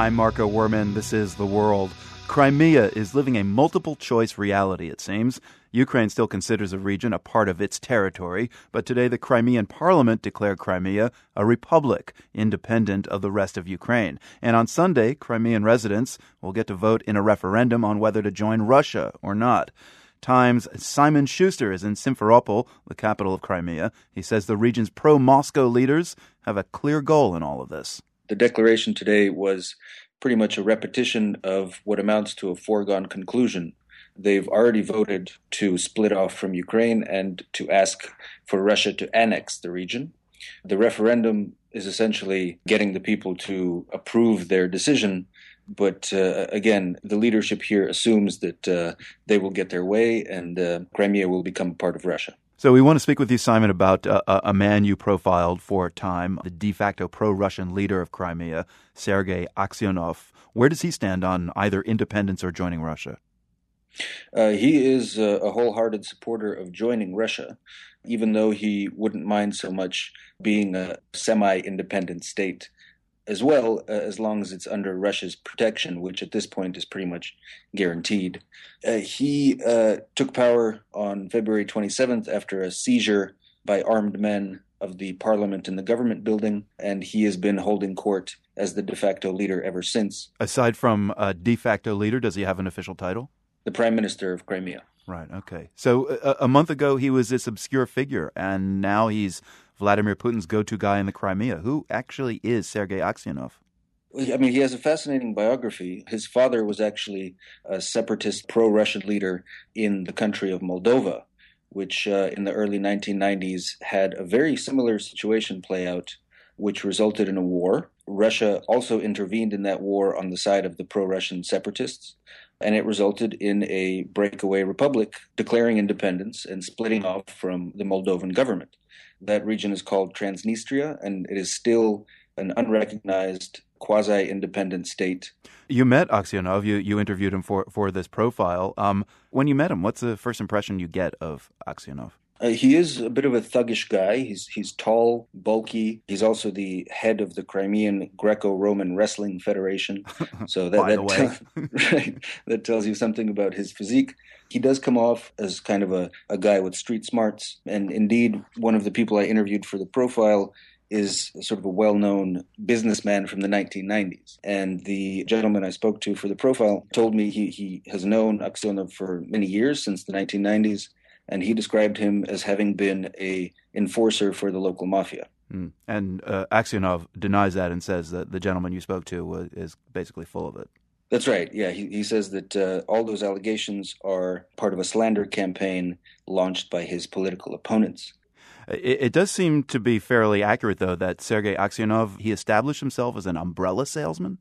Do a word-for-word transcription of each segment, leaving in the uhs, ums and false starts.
I'm Marco Werman. This is The World. Crimea is living a multiple-choice reality, it seems. Ukraine still considers the region a part of its territory, but today the Crimean parliament declared Crimea a republic, independent of the rest of Ukraine. And on Sunday, Crimean residents will get to vote in a referendum on whether to join Russia or not. Times' Simon Schuster is in Simferopol, the capital of Crimea. He says the region's pro-Moscow leaders have a clear goal in all of this. The declaration today was pretty much a repetition of what amounts to a foregone conclusion. They've already voted to split off from Ukraine and to ask for Russia to annex the region. The referendum is essentially getting the people to approve their decision. But uh, again, the leadership here assumes that uh, they will get their way and uh, Crimea will become part of Russia. So we want to speak with you, Simon, about uh, a man you profiled for Time, the de facto pro-Russian leader of Crimea, Sergei Aksyonov. Where does he stand on either independence or joining Russia? Uh, he is a, a wholehearted supporter of joining Russia, even though he wouldn't mind so much being a semi-independent state as well, uh, as long as it's under Russia's protection, which at this point is pretty much guaranteed. Uh, he uh, took power on February twenty-seventh after a seizure by armed men of the parliament and the government building, and he has been holding court as the de facto leader ever since. Aside from a de facto leader, does he have an official title? The Prime Minister of Crimea. Right, okay. So a, a month ago, he was this obscure figure, and now he's Vladimir Putin's go-to guy in the Crimea. Who actually is Sergei Aksyonov? I mean, he has a fascinating biography. His father was actually a separatist pro-Russian leader in the country of Moldova, which uh, in the early nineteen nineties had a very similar situation play out, which resulted in a war. Russia also intervened in that war on the side of the pro-Russian separatists, and it resulted in a breakaway republic declaring independence and splitting off from the Moldovan government. That region is called Transnistria, and it is still an unrecognized quasi-independent state. You met Aksyonov. You, you interviewed him for, for this profile. Um, when you met him, what's the first impression you get of Aksyonov? Uh, he is a bit of a thuggish guy. He's he's tall, bulky. He's also the head of the Crimean Greco-Roman Wrestling Federation. So that, By that, the way. t- right, that tells you something about his physique. He does come off as kind of a, a guy with street smarts. And indeed, one of the people I interviewed for the profile is sort of a well-known businessman from the nineteen nineties. And the gentleman I spoke to for the profile told me he, he has known Aksyonov for many years, since the nineteen nineties. And he described him as having been a enforcer for the local mafia. Mm. And uh, Aksyonov denies that and says that the gentleman you spoke to was, is basically full of it. That's right. Yeah, he, he says that uh, all those allegations are part of a slander campaign launched by his political opponents. It, it does seem to be fairly accurate, though, that Sergei Aksyonov, he established himself as an umbrella salesman?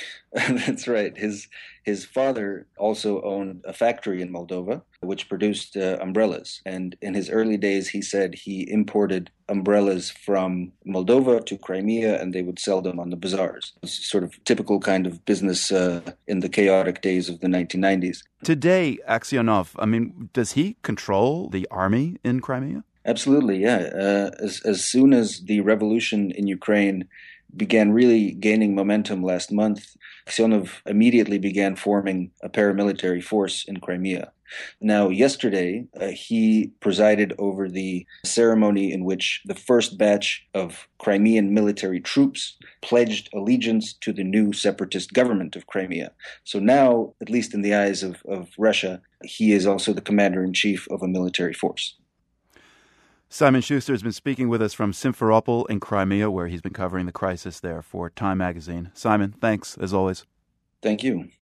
That's right. His his father also owned a factory in Moldova, which produced uh, umbrellas. And in his early days, he said he imported umbrellas from Moldova to Crimea, and they would sell them on the bazaars. It's sort of typical kind of business uh, in the chaotic days of the nineteen nineties. Today, Aksyonov, I mean, does he control the army in Crimea? Absolutely, yeah. Uh, as as soon as the revolution in Ukraine began really gaining momentum last month, Aksyonov immediately began forming a paramilitary force in Crimea. Now, yesterday, uh, he presided over the ceremony in which the first batch of Crimean military troops pledged allegiance to the new separatist government of Crimea. So now, at least in the eyes of, of Russia, he is also the commander-in-chief of a military force. Simon Schuster has been speaking with us from Simferopol in Crimea, where he's been covering the crisis there for Time magazine. Simon, thanks, as always. Thank you.